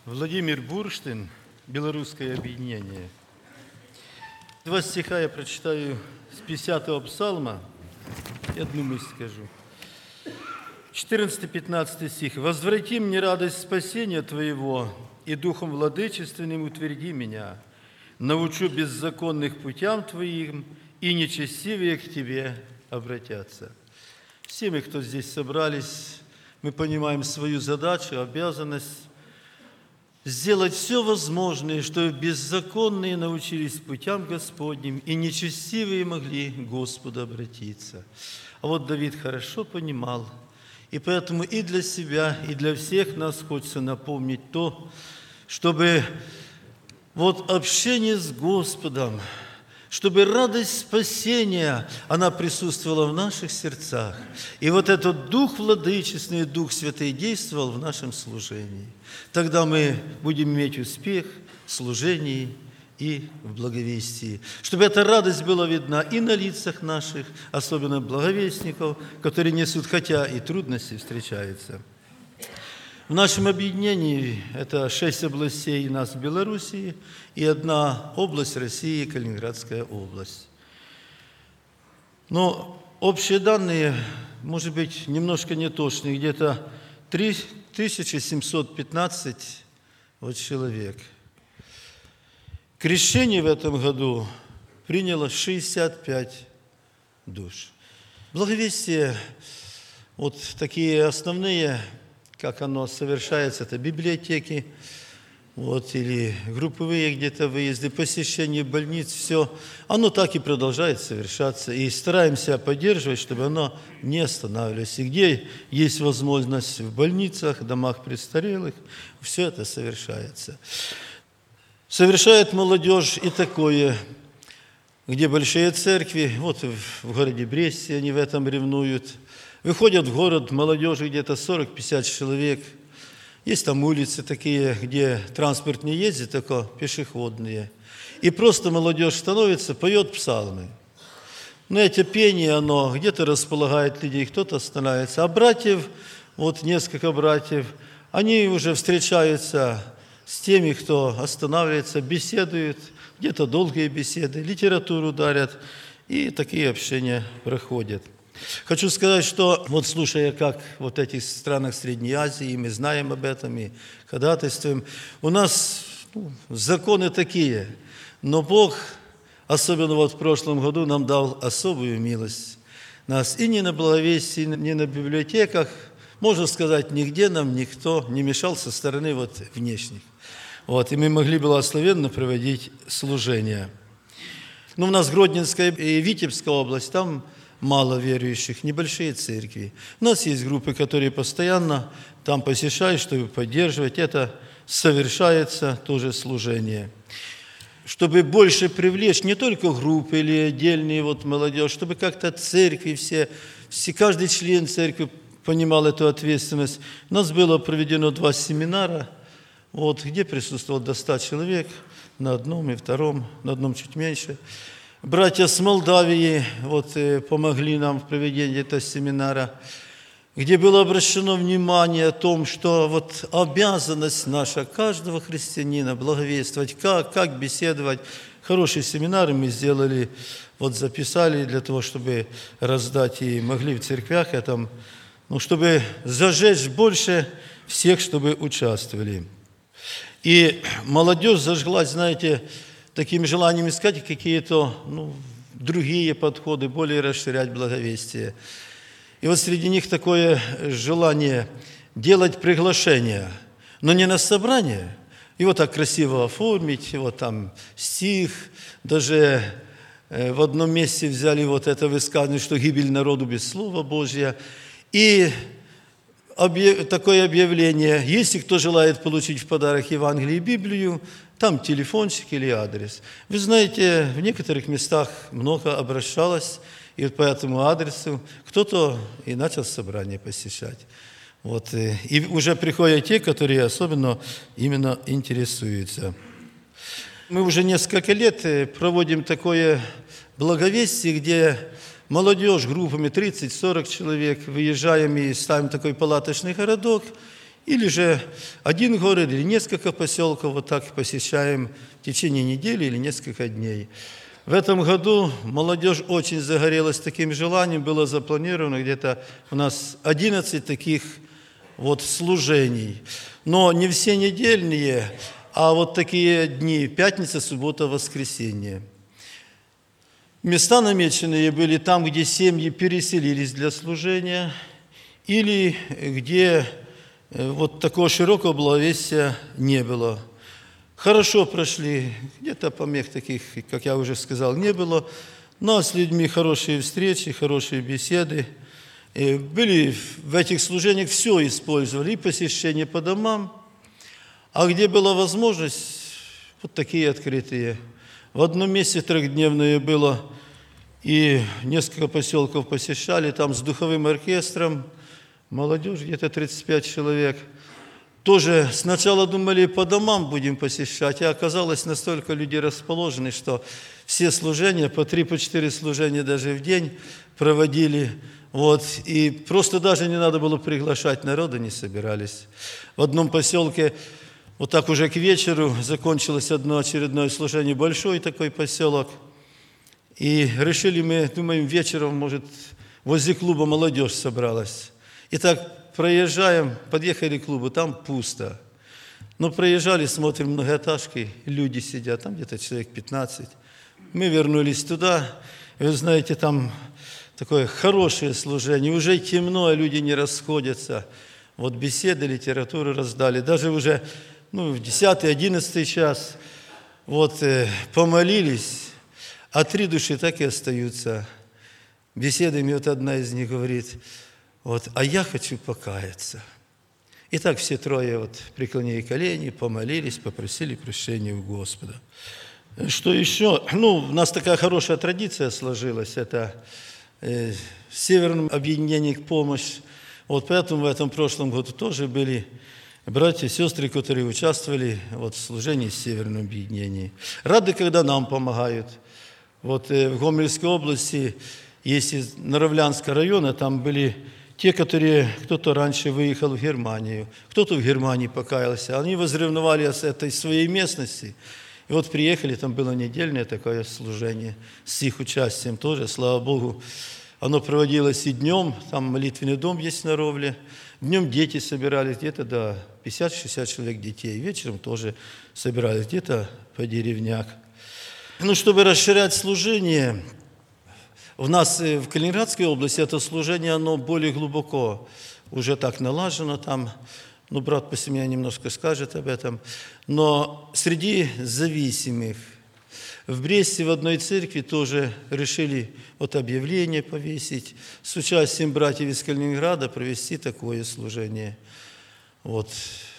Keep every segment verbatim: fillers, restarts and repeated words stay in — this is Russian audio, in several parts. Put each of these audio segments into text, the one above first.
Владимир Бурштин, Белорусское объединение. Два стиха я прочитаю с пятидесятого псалма, и одну мысль скажу. четырнадцатый-пятнадцатый стих. «Возврати мне радость спасения Твоего, и духом владычественным утверди меня. Научу беззаконных путям Твоим, и нечестивые к Тебе обратятся». Все мы, кто здесь собрались, мы понимаем свою задачу, обязанность сделать все возможное, чтобы беззаконные научились путям Господним, и нечестивые могли к Господу обратиться. А вот Давид хорошо понимал, и поэтому и для себя, и для всех нас хочется напомнить то, чтобы вот общение с Господом, чтобы радость спасения, она присутствовала в наших сердцах. И вот этот Дух Владычественный, Дух Святый действовал в нашем служении. Тогда мы будем иметь успех в служении и в благовестии. Чтобы эта радость была видна и на лицах наших, особенно благовестников, которые несут, хотя и трудности встречаются. В нашем объединении это шесть областей у нас в Белоруссии и одна область России, Калининградская область. Но общие данные, может быть, немножко неточные, где-то три тысячи семьсот пятнадцать вот человек. Крещение в этом году приняло шестьдесят пять душ. Благовестие, вот такие основные, как оно совершается, это библиотеки, вот, или групповые где-то выезды, посещение больниц, все, оно так и продолжает совершаться. И стараемся поддерживать, чтобы оно не останавливалось. И где есть возможность в больницах, домах престарелых, все это совершается. Совершает молодежь и такое, где большие церкви, вот в городе Бресте они в этом ревнуют. Выходят в город молодежи где-то сорок-пятьдесят человек. Есть там улицы такие, где транспорт не ездит, только пешеходные. И просто молодежь становится, поет псалмы. Но это пение, оно где-то располагает людей, кто-то становится. А братьев, вот несколько братьев, они уже встречаются с теми, кто останавливается, беседуют, где-то долгие беседы, литературу дарят, и такие общения проходят. Хочу сказать, что вот слушая, как вот в этих странах Средней Азии, мы знаем об этом и ходатайствуем, у нас ну, законы такие, но Бог, особенно вот в прошлом году, нам дал особую милость. Нас и не на благовестии, не на библиотеках, можно сказать, нигде нам никто не мешал со стороны вот внешних. Вот, и мы могли благословенно проводить служения. Ну, у нас Гродненская и Витебская область, там мало верующих, небольшие церкви. У нас есть группы, которые постоянно там посещают, чтобы поддерживать. Это совершается тоже служение. Чтобы больше привлечь не только группы или отдельные вот молодежь, чтобы как-то церкви все, все, каждый член церкви понимал эту ответственность. У нас было проведено два семинара, вот, где присутствовало до ста человек, на одном и втором, на одном чуть меньше. Братья с Молдавии вот, помогли нам в проведении этого семинара, где было обращено внимание о том, что вот обязанность наша, каждого христианина, благовествовать, как, как беседовать. Хорошие семинары мы сделали, вот записали для того, чтобы раздать и могли в церквях, и там, ну, чтобы зажечь больше всех, чтобы участвовали. И молодежь зажглась, знаете, таким желанием искать какие-то ну, другие подходы, более расширять благовестие. И вот среди них такое желание делать приглашения, но не на собрание, его так красиво оформить, вот там стих, даже в одном месте взяли вот это высказывание, что гибель народу без Слова Божия, и такое объявление, если кто желает получить в подарок Евангелие и Библию, там телефончик или адрес. Вы знаете, в некоторых местах много обращалось, и вот по этому адресу кто-то и начал собрание посещать. Вот, и уже приходят те, которые особенно именно интересуются. Мы уже несколько лет проводим такое благовестие, где молодежь группами тридцать-сорок человек, выезжаем и ставим такой палаточный городок, Или же один город, или несколько поселков вот так посещаем в течение недели или несколько дней. В этом году молодежь очень загорелась таким желанием, было запланировано где-то у нас одиннадцать таких вот служений. Но не все недельные, а вот такие дни: пятница, суббота, воскресенье. Места намеченные были там, где семьи переселились для служения, или где вот такого широкого благовестия не было. Хорошо прошли, где-то помех таких, как я уже сказал, не было, но с людьми хорошие встречи, хорошие беседы. И были в этих служениях, все использовали, и посещение по домам, а где была возможность, вот такие открытые. В одном месте трехдневное было, и несколько поселков посещали, там с духовым оркестром, молодежь, где-то тридцать пять человек. Тоже сначала думали, по домам будем посещать, а оказалось, настолько люди расположены, что все служения, по три, по четыре служения даже в день проводили. Вот, и просто даже не надо было приглашать народа, не собирались. В одном поселке, вот так уже к вечеру, закончилось одно очередное служение, большой такой поселок. И решили мы, думаем, вечером, может, возле клуба молодежь собралась. И так проезжаем, подъехали к клубу, там пусто. Но проезжали, смотрим, многоэтажки, люди сидят, там где-то человек пятнадцать. Мы вернулись туда, и вы знаете, там такое хорошее служение, уже темно, а люди не расходятся. Вот беседы, литературу раздали, даже уже ну, в десятый, одиннадцатый час вот, э, помолились, а три души так и остаются. Беседами вот одна из них говорит: вот, а я хочу покаяться. И так все трое вот преклонили колени, помолились, попросили прощения у Господа. Что еще? Ну, у нас такая хорошая традиция сложилась, это э, в Северном объединении «Помощь». Вот поэтому в этом прошлом году тоже были братья и сестры, которые участвовали вот, в служении в Северном объединении. Рады, когда нам помогают. Вот э, в Гомельской области, если Наравлянского района, там были те, которые, кто-то раньше выехал в Германию, кто-то в Германии покаялся, они возревновали с этой своей местности. И вот приехали, там было недельное такое служение с их участием тоже, слава Богу. Оно проводилось и днем, там молитвенный дом есть на Ровле, днем дети собирались, где-то до пятьдесят-шестьдесят человек детей, вечером тоже собирались, где-то по деревнях. Ну, чтобы расширять служение, у нас в Калининградской области это служение, оно более глубоко уже так налажено там. Ну, брат по семье немножко скажет об этом. Но среди зависимых в Бресте в одной церкви тоже решили вот объявление повесить, с участием братьев из Калининграда провести такое служение. Вот.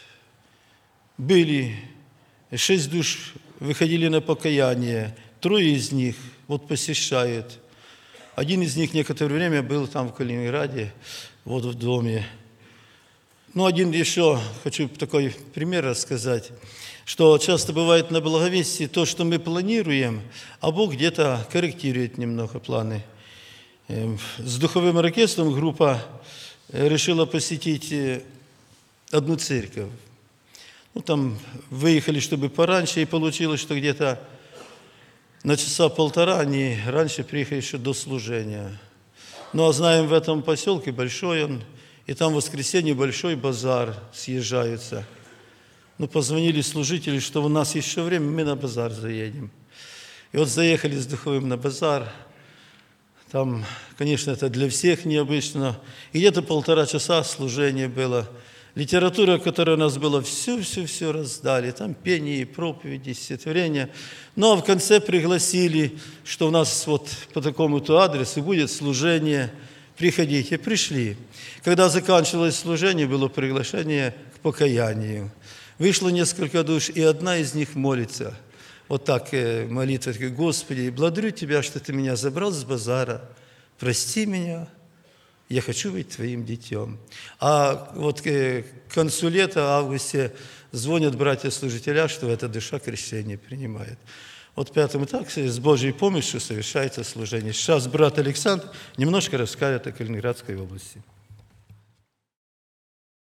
Были шесть душ, выходили на покаяние, трое из них вот посещают. Один из них некоторое время был там в Калининграде, вот в доме. Ну, один еще, хочу такой пример рассказать, что часто бывает на благовестии то, что мы планируем, а Бог где-то корректирует немного планы. С духовым оркестром группа решила посетить одну церковь. Ну, там выехали, чтобы пораньше, и получилось, что где-то на часа полтора они раньше приехали еще до служения. Ну, а знаем, в этом поселке большой он, и там в воскресенье большой базар, съезжаются. Ну, позвонили служители, что у нас еще время, мы на базар заедем. И вот заехали с духовым на базар. Там, конечно, это для всех необычно. И где-то полтора часа служение было. Литература, которая у нас была, все-все-все раздали. Там пение, проповеди, стихотворения. Ну, а в конце пригласили, что у нас вот по такому-то адресу будет служение. Приходите. Пришли. Когда заканчивалось служение, было приглашение к покаянию. Вышло несколько душ, и одна из них молится. Вот так молитва: Господи, благодарю Тебя, что Ты меня забрал с базара. Прости меня. Я хочу быть Твоим детем. А вот к концу лета, в августе, звонят братья-служителя, что эта душа крещение принимает. Вот поэтому так, с Божьей помощью совершается служение. Сейчас брат Александр немножко расскажет о Калининградской области.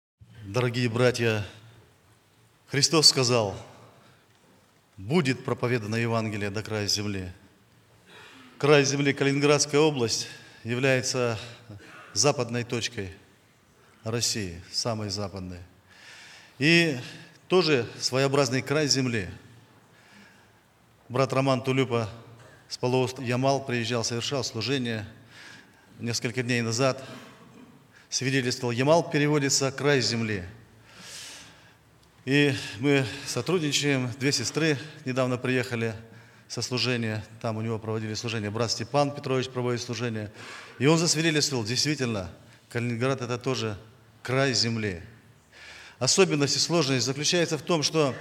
Дорогие братья, Христос сказал: будет проповедано Евангелие до края земли. Край земли, Калининградская область, является западной точкой России, самой западной. И тоже своеобразный край земли. Брат Роман Тулюпа с полуострова Ямал приезжал, совершал служение несколько дней назад. Свидетельствовал. Ямал переводится «край земли». И мы сотрудничаем. Две сестры недавно приехали со служения. Там у него проводили служение. Брат Степан Петрович проводит служение. И он засвидетельствовал, действительно, Калининград – это тоже край земли. Особенность и сложность заключается в том, что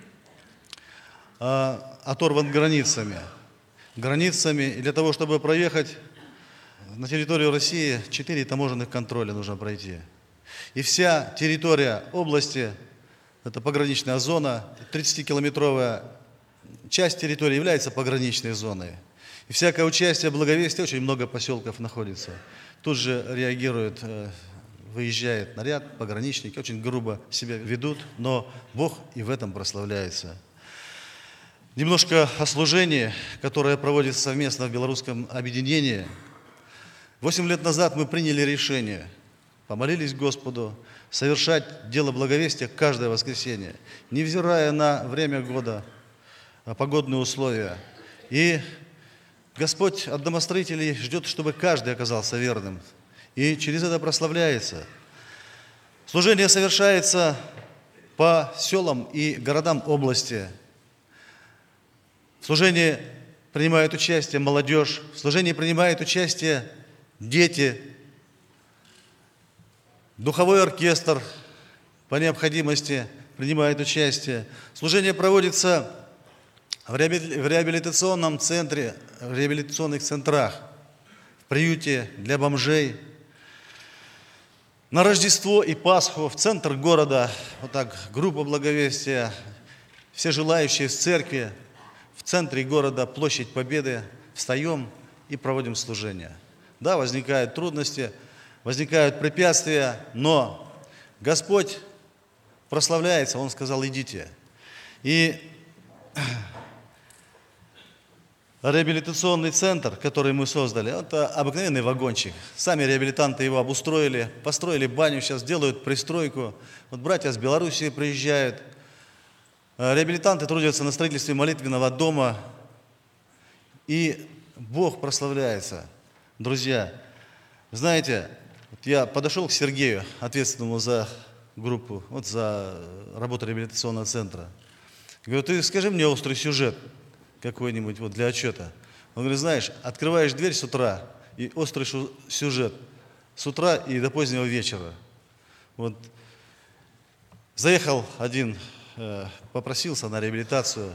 э, оторван границами. Границами. И для того, чтобы проехать на территорию России, четыре таможенных контроля нужно пройти. И вся территория области, это пограничная зона, тридцатикилометровая часть территории является пограничной зоной. И всякое участие, благовестие, очень много поселков находится. Тут же реагирует, выезжает наряд, пограничники, очень грубо себя ведут, но Бог и в этом прославляется. Немножко о служении, которое проводится совместно в Белорусском объединении. Восемь лет назад мы приняли решение, помолились Господу, совершать дело благовестия каждое воскресенье, невзирая на время года, погодные условия. И Господь от домостроителей ждет, чтобы каждый оказался верным. И через это прославляется. Служение совершается по селам и городам области. В служении принимает участие молодежь, в служении принимает участие дети, духовой оркестр по необходимости принимает участие. Служение проводится в реабилитационном центре, в реабилитационных центрах, в приюте для бомжей. На Рождество и Пасху в центр города, вот так, группа благовестия, все желающие с церкви, в центре города, площадь Победы, встаем и проводим служение. Да, возникают трудности, возникают препятствия, но Господь прославляется, Он сказал: идите. И реабилитационный центр, который мы создали, это обыкновенный вагончик. Сами реабилитанты его обустроили, построили баню, сейчас делают пристройку. Вот братья с Белоруссии приезжают. Реабилитанты трудятся на строительстве молитвенного дома. И Бог прославляется. Друзья, знаете, вот я подошел к Сергею, ответственному за группу, вот за работу реабилитационного центра. Говорю: ты скажи мне острый сюжет какой-нибудь вот для отчета. Он говорит: знаешь, открываешь дверь с утра, и острый сюжет с утра и до позднего вечера. Вот заехал один, попросился на реабилитацию.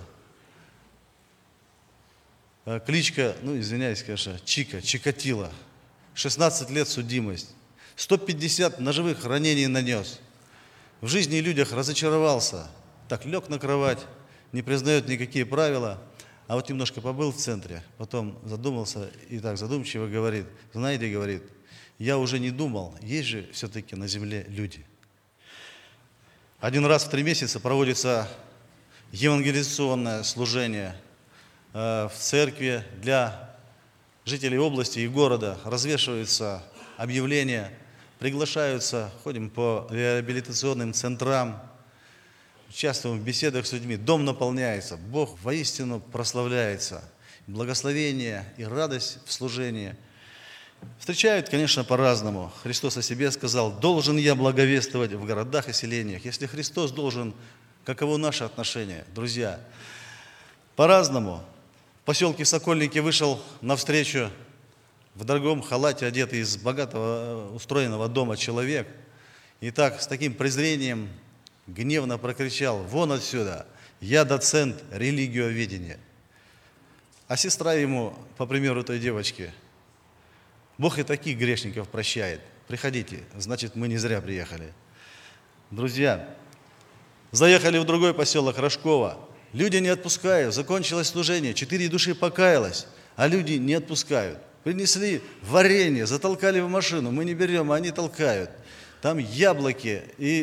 Кличка, ну извиняюсь, конечно, Чика, Чикатило. шестнадцать лет судимость. сто пятьдесят ножевых ранений нанес. В жизни и людях разочаровался. Так лег на кровать, не признает никакие правила. А вот немножко побыл в центре, потом задумался и так задумчиво говорит: знаете, говорит, я уже не думал, есть же все-таки на земле люди. Один раз в три месяца проводится евангелизационное служение в церкви для жителей области и города. Развешиваются объявления, приглашаются, ходим по реабилитационным центрам, участвуем в беседах с людьми. Дом наполняется, Бог воистину прославляется. Благословение и радость в служении. Встречают, конечно, по-разному. Христос о себе сказал: должен я благовествовать в городах и селениях. Если Христос должен, каково наше отношение, друзья? По-разному. В поселке Сокольники вышел навстречу в дорогом халате, одетый из богатого устроенного дома человек. И так, с таким презрением, гневно прокричал: вон отсюда, я доцент религиоведения. А сестра ему, по примеру той девочки: Бог и таких грешников прощает. Приходите, значит, мы не зря приехали. Друзья, заехали в другой поселок Рожково. Люди не отпускают, закончилось служение, четыре души покаялось, а люди не отпускают. Принесли варенье, затолкали в машину, мы не берем, а они толкают. Там яблоки, и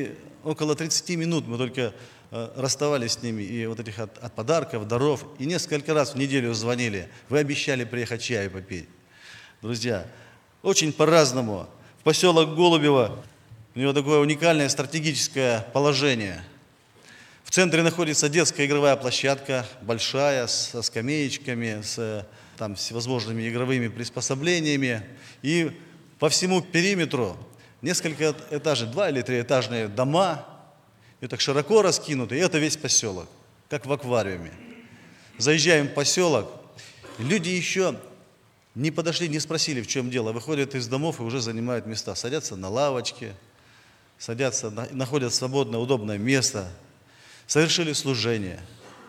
около тридцати минут мы только э, расставались с ними, и вот этих от, от подарков, даров, и несколько раз в неделю звонили. Вы обещали приехать чаю попить. Друзья, очень по-разному. В поселок Голубево, у него такое уникальное стратегическое положение. В центре находится детская игровая площадка, большая, со скамеечками, с там, всевозможными игровыми приспособлениями. И по всему периметру несколько этажей, два или триэтажные дома, и так широко раскинуты, и это весь поселок, как в аквариуме. Заезжаем в поселок, люди еще не подошли, не спросили, в чем дело, выходят из домов и уже занимают места, садятся на лавочке, садятся, находят свободное, удобное место, совершили служение.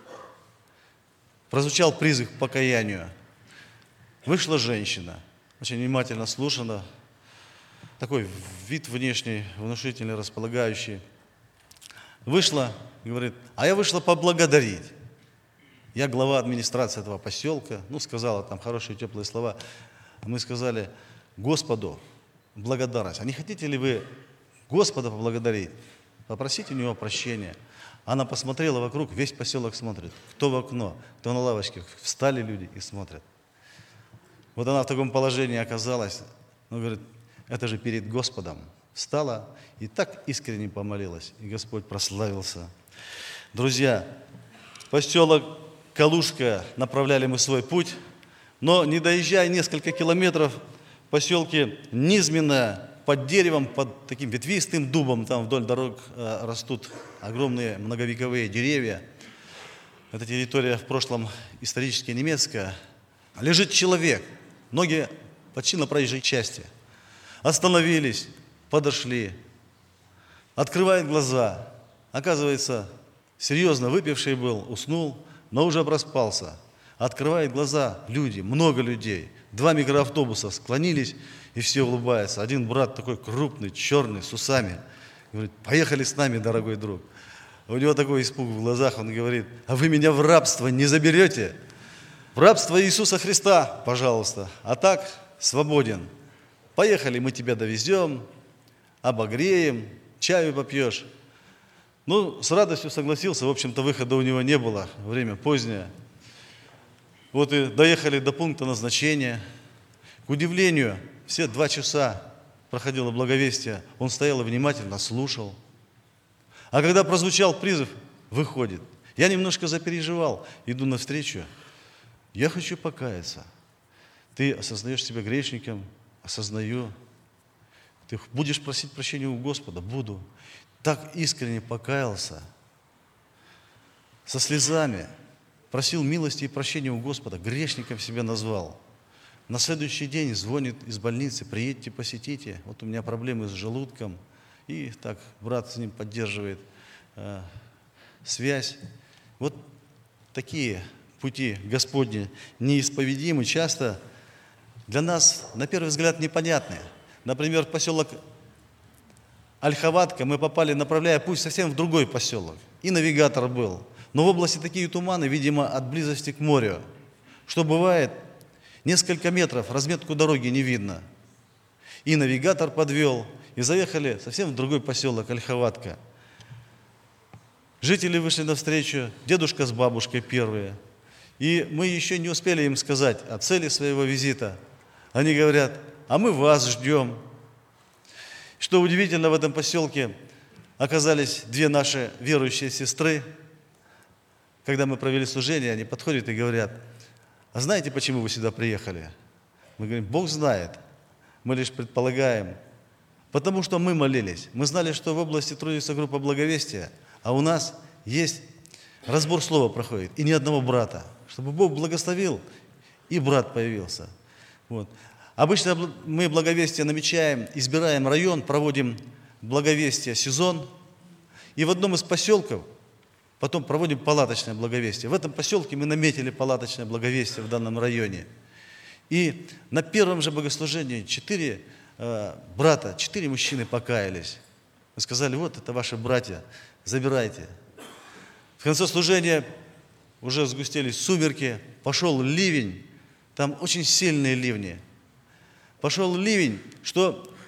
Прозвучал призыв к покаянию. Вышла женщина, очень внимательно слушала, такой вид внешний, внушительный, располагающий. Вышла, говорит, а я вышла поблагодарить. Я глава администрации этого поселка, ну, сказала там хорошие теплые слова. Мы сказали, Господу благодарность. А не хотите ли вы Господа поблагодарить? Попросите у него прощения. Она посмотрела вокруг, весь поселок смотрит. Кто в окно, кто на лавочке. Встали люди и смотрят. Вот она в таком положении оказалась. Ну, говорит, это же перед Господом. Встала и так искренне помолилась. И Господь прославился. Друзья, в поселок Калужка направляли мы свой путь. Но не доезжая несколько километров, в поселке Низменно, под деревом, под таким ветвистым дубом, там вдоль дорог э, растут огромные многовековые деревья. Эта территория в прошлом исторически немецкая. Лежит человек, ноги почти на проезжей части. Остановились, подошли, открывает глаза. Оказывается, серьезно выпивший был, уснул, но уже проспался. Открывает глаза люди, много людей. Два микроавтобуса склонились, и все улыбаются. Один брат такой крупный, черный, с усами. Говорит, поехали с нами, дорогой друг. У него такой испуг в глазах, он говорит, а вы меня в рабство не заберете? В рабство Иисуса Христа, пожалуйста. А так, свободен. Поехали, мы тебя довезем, обогреем, чаю попьешь. Ну, с радостью согласился, в общем-то, выхода у него не было, время позднее. Вот и доехали до пункта назначения. К удивлению, все два часа проходило благовестие, он стоял и внимательно слушал. А когда прозвучал призыв, выходит. Я немножко запереживал, иду навстречу. Я хочу покаяться. Ты осознаешь себя грешником? Осознаю. Ты будешь просить прощения у Господа? Буду. Так искренне покаялся, со слезами, просил милости и прощения у Господа, грешником себя назвал. На следующий день звонит из больницы, приедьте, посетите, вот у меня проблемы с желудком. И так брат с ним поддерживает э, связь. Вот такие пути Господни неисповедимы, часто для нас, на первый взгляд, непонятны. Например, в поселок Ольховатка мы попали, направляя путь совсем в другой поселок. И навигатор был. Но в области такие туманы, видимо, от близости к морю. Что бывает, несколько метров разметку дороги не видно. И навигатор подвел, и заехали совсем в другой поселок Ольховатка. Жители вышли навстречу, дедушка с бабушкой первые. И мы еще не успели им сказать о цели своего визита. Они говорят, а мы вас ждем. Что удивительно, в этом поселке оказались две наши верующие сестры. Когда мы провели служение, они подходят и говорят, а знаете, почему вы сюда приехали? Мы говорим, Бог знает, мы лишь предполагаем. Потому что мы молились, мы знали, что в области трудится группа благовестия, а у нас есть разбор слова проходит, и ни одного брата. Чтобы Бог благословил, и брат появился. Вот. Обычно мы благовестие намечаем, избираем район, проводим благовестие сезон. И в одном из поселков потом проводим палаточное благовестие. В этом поселке мы наметили палаточное благовестие в данном районе. И на первом же богослужении четыре э, брата, четыре мужчины покаялись. Мы сказали, вот это ваши братья, забирайте. В конце служения уже сгустились сумерки, пошел ливень, там очень сильные ливни. Пошел ливень, что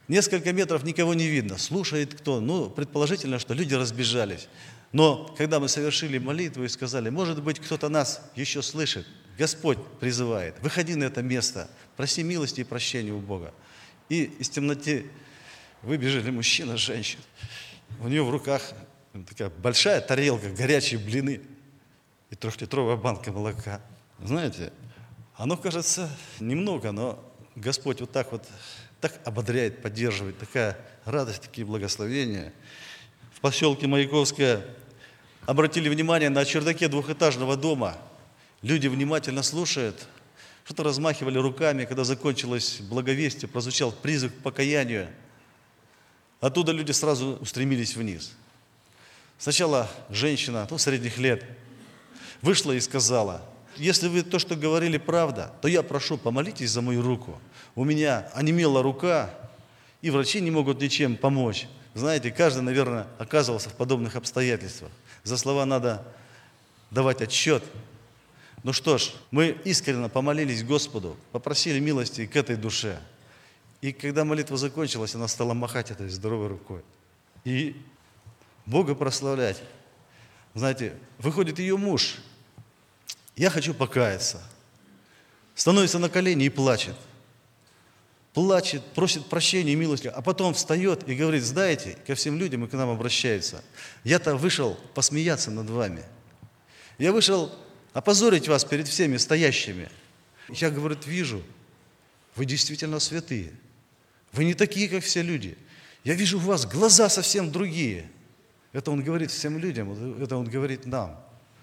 Несколько метров никого не видно. Слушает кто? Ну, предположительно, что люди разбежались. Но когда мы совершили молитву и сказали, может быть, кто-то нас еще слышит, Господь призывает, выходи на это место, проси милости и прощения у Бога. И из темноты выбежали мужчина, женщина. У нее в руках такая большая тарелка, горячие блины и трехлитровая банка молока. Знаете, оно кажется немного, но Господь вот так вот так ободряет, поддерживает, такая радость, такие благословения. В поселке Маяковское обратили внимание на чердаке двухэтажного дома. Люди внимательно слушают, что-то размахивали руками, когда закончилось благовестие, прозвучал призыв к покаянию. Оттуда люди сразу устремились вниз. Сначала женщина, ну, средних лет, вышла и сказала, если вы то, что говорили, правда, то я прошу, помолитесь за мою руку. У меня онемела рука, и врачи не могут ничем помочь. Знаете, каждый, наверное, оказывался в подобных обстоятельствах. За слова надо давать отчет. Ну что ж, мы искренне помолились Господу, попросили милости к этой душе. И когда молитва закончилась, она стала махать этой здоровой рукой. И Бога прославлять. Знаете, выходит ее муж. Я хочу покаяться. Становится на колени и плачет. Плачет, просит прощения и милости, а потом встает и говорит, знаете, ко всем людям и к нам обращается. Я-то вышел посмеяться над вами. Я вышел опозорить вас перед всеми стоящими. Я, говорит, вижу, вы действительно святые. Вы не такие, как все люди. Я вижу у вас глаза совсем другие. Это он говорит всем людям, это он говорит нам.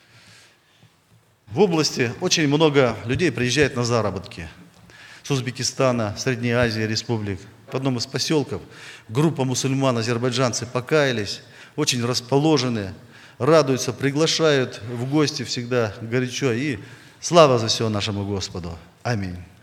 В области очень много людей приезжает на заработки. С Узбекистана, Средней Азии, республик. В одном из поселков группа мусульман, азербайджанцы покаялись, очень расположены, радуются, приглашают в гости всегда горячо. И слава за все нашему Господу. Аминь.